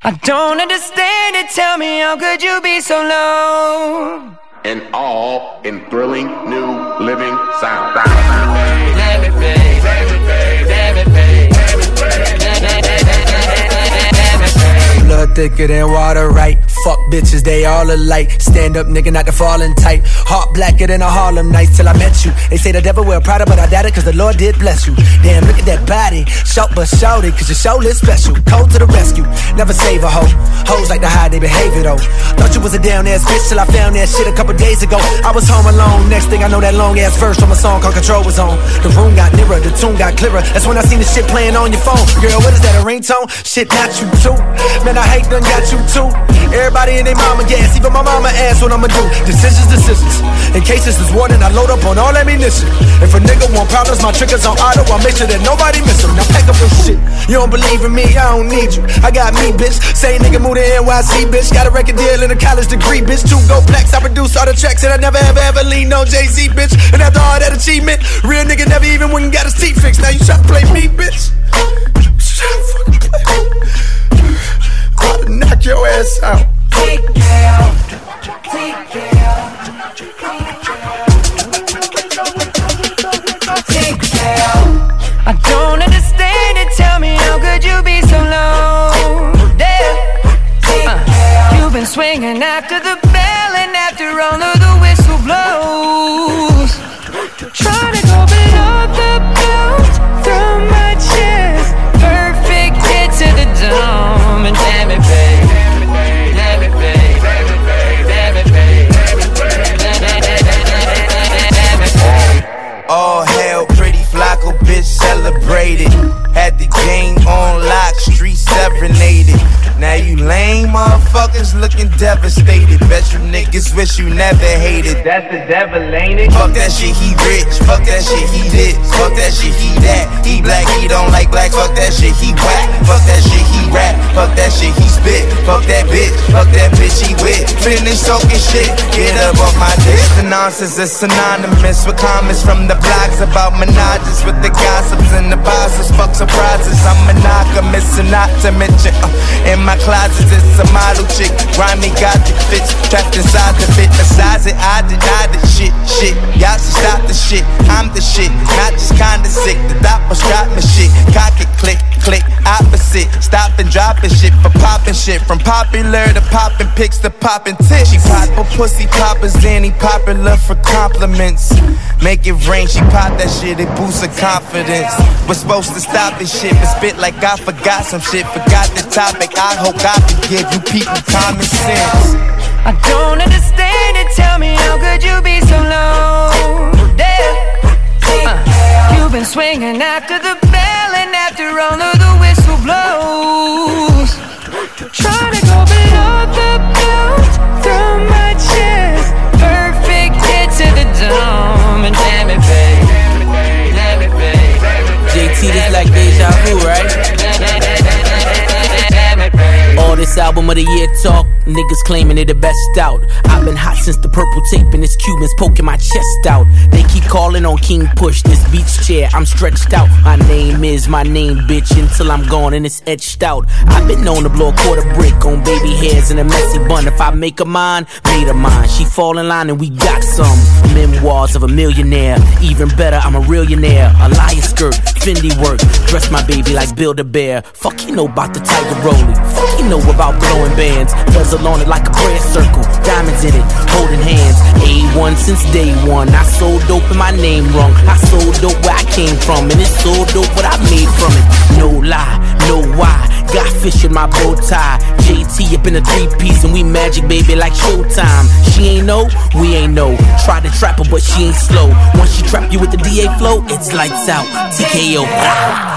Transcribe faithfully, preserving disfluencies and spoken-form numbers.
I don't understand it, tell me how could you be so low? And all in thrilling new living sound. Damn it, babe. Damn it, babe. Damn it, babe. Blood thicker than water, right? Fuck bitches, they all alike. Stand up, nigga, not the falling tight. Heart blacker than a Harlem Nights till I met you. They say the devil wear Prada, but I doubt it, cause the Lord did bless you. Damn, look at that body. Shout but shout it, cause your show is special. Cold to the rescue, never save a hoe. Hoes like to hide their behavior though. Thought you was a down ass bitch till I found that shit a couple days ago. I was home alone, next thing I know that long ass verse from a song called Control was on. The room got nearer, the tune got clearer. That's when I seen the shit playing on your phone. Girl, what is that, a ringtone? Shit, not you too. Man, I hate done got you too. Everybody and their mama gas, even my mama asked what I'ma do. Decisions, decisions. In case this is warning, I load up on all ammunition. If a nigga want problems, my triggers on auto. I make sure that nobody miss them. Now pack up your shit. You don't believe in me, I don't need you. I got me, bitch. Same nigga moved to N Y C, bitch. Got a record deal and a college degree, bitch. Two gold plaques, I produce all the tracks, and I never ever ever lean on Jay-Z, bitch. And after all that achievement, real nigga never even went and got his teeth fixed. Now you try to play me, bitch. Try to fucking play me. I'm gonna knock your ass out. Take care, take care, take care. I don't understand it, tell me how could you be so low? Damn. Uh, you've been swinging after the bell and after all of the whistle blows. Trying to go below the belt from my chest. Perfect hit to the dome. And damn it, babe. Damn it, babe. Damn it, babe. Damn it, babe. All hell, pretty Flacco, bitch, celebrated. Had the game on lock, street serenaded. Now you lame motherfuckers looking devastated. Bet you niggas wish you never hated. That's the devil, ain't it? Fuck that shit, he rich. Fuck that shit, he this. Fuck that shit, he that. He black, he don't like black. Fuck that shit, he whack. Fuck that shit, he rap. Fuck that shit, he spit. Fuck that bitch. Fuck that bitch, he with. Finish talking shit. Get up off my dick. The nonsense is synonymous with comments from the blogs about menages with the gossips and the bosses. Fuck surprises. I'm monogamous and not to mention. Uh, in my closet, it's a model chick. Grimy gothic fits. Trapped inside the fit. Besides it, I deny the shit. Shit. Y'all should stop the shit. I'm the shit. Not just kinda sick. The doppers drop my shit. Cock it, click, click. Opposite. Stop and dropping shit for popping shit. From popular to popping pics to popping tits. She pop her pussy poppers, then he popular for compliments. Make it rain, she pop that shit, it boosts her confidence. We're supposed to stop this shit, but spit like I forgot some shit. Forgot the topic, I hope God can give you people common sense. I don't understand it, tell me how could you be so low? Damn. Uh, you've been swinging after the bell and after all of the whistle blows. Trying to go below the belt from my chest. Perfect hit to the dome. And damn it, babe. Damn it, babe. J T, this like deja vu, right? All this album of the year talk, niggas claiming they the best out. I've been hot since the purple tape and this Cubans poking my chest out. They keep calling on King Push, this beach chair, I'm stretched out. My name is my name, bitch, until I'm gone and it's etched out. I've been known to blow a quarter brick on baby hairs and a messy bun. If I make a mine, made a mine. She fall in line and we got some. Memoirs of a millionaire, even better, I'm a realionaire. A lion skirt, Fendi work, dress my baby like Build-A-Bear. Fuck you know about the Tiger Rollie, fuck you know about blowing bands. Bezel on it like a prayer circle, diamonds in it, holding hands. A one since day one, I sold dope and my name wrong. I sold dope where I came from, and it's so dope what I made from it. No lie, no why, got fish in my bow tie. J T up in a three-piece and we magic baby like Showtime. She ain't know, we ain't know. Try to trap her but she ain't slow. Once she trap you with the D A flow, it's lights out, T K O.